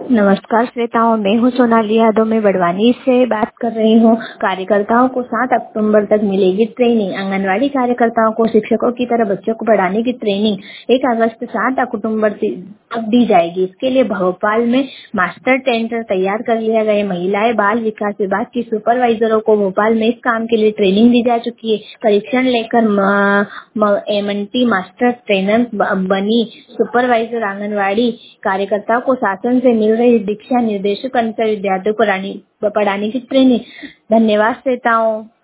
नमस्कार श्वेताओं, मैं हूँ सोनाली यादव। मैं बड़वानी से बात कर रही हूँ। कार्यकर्ताओं को 7 अक्टूबर तक मिलेगी ट्रेनिंग। आंगनवाड़ी कार्यकर्ताओं को शिक्षकों की तरह बच्चों को पढ़ाने की ट्रेनिंग 1 अगस्त 7 अक्टूबर तक दी जाएगी। इसके लिए भोपाल में मास्टर टेंडर तैयार कर लिया गया है। महिलाएं बाल विकास विभाग की सुपरवाइजरों को भोपाल में इस काम के लिए ट्रेनिंग दी जा चुकी है। परीक्षण लेकर एमएनटी मास्टर ट्रेनर बनी सुपरवाइजर आंगनवाड़ी कार्यकर्ताओं को शासन से मिल रही दीक्षा निर्देशों के अनुसार विद्यार्थियों को पढ़ाने की ट्रेनिंग। धन्यवाद श्वेताओं।